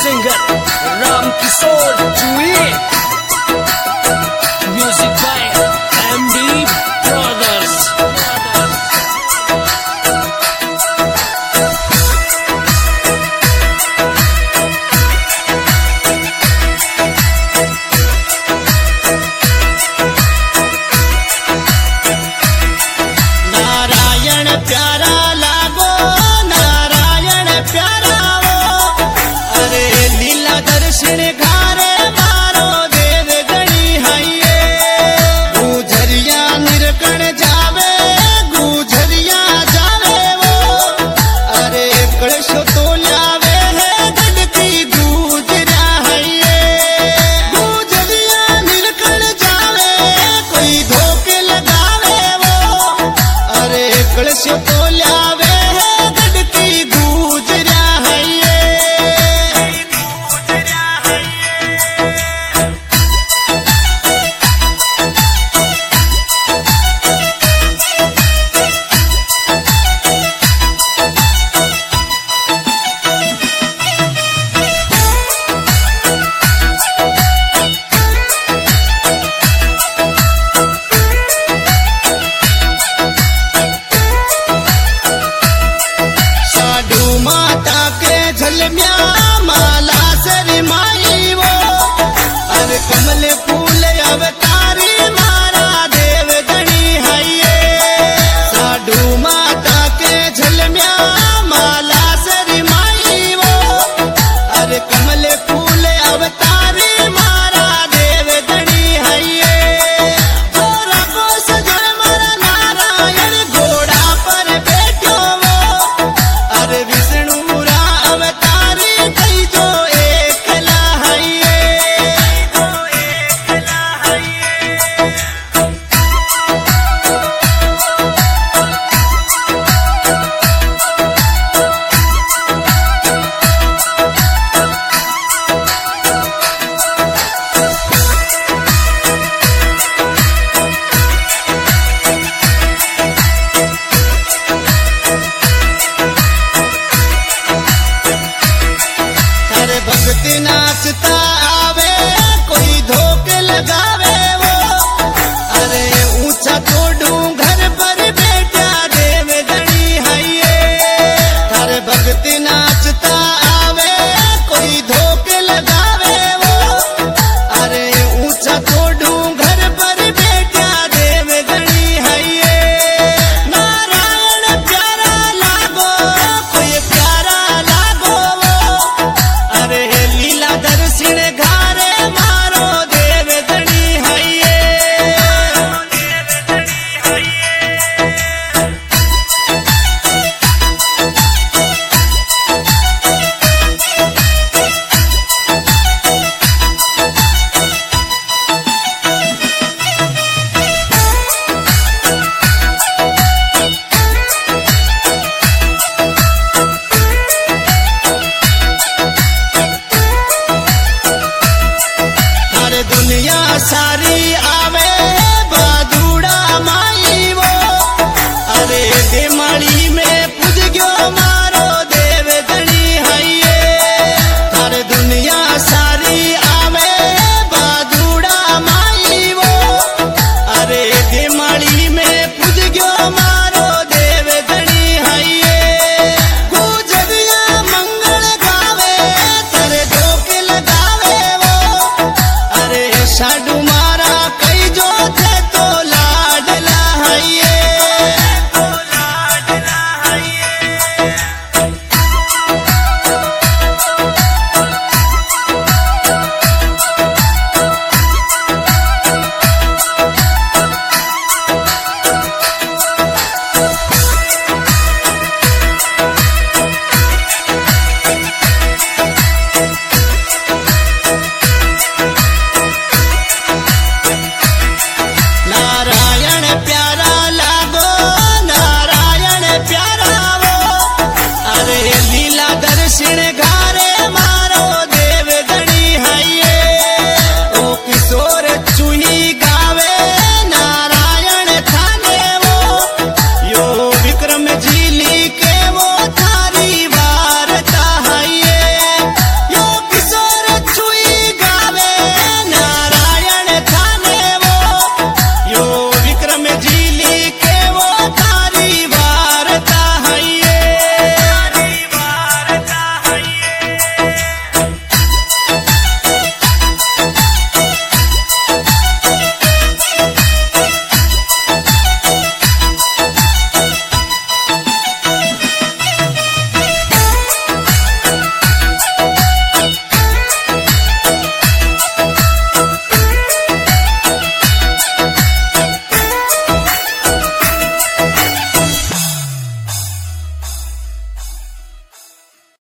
singer Ram Kishore Duet. Music by MD Brothers. Narayan प्यारा लागो, नारायण प्यारा वो, अरे लीला दर्शन घारे मारो देव गणी हाइये। गुजरिया निरकण जावे, गुजरिया जावे वो, अरे कलशो तो लावे है गढ़ती गुजरा हाइये। गुजरिया निरकण जावे, कोई धोखे लगावे वो, अरे कलशो तो लावे है गढ़ती गुजरा हाइये। साधु माता के झलमिया माला शरमाई वो, अरे कमल फूल अवतारी मारा देव गणी हाइये। साधु माता के झलमिया माला शरमाई वो, अरे कमल फूल अवतारी मारा देव गणी हाइये। गोरा को सजन मारा नारायण घोड़ा पर बैठो वो, अरे विष्णु रा अवतारी कई जो एकला हाइये। अरे भक्ति नाचता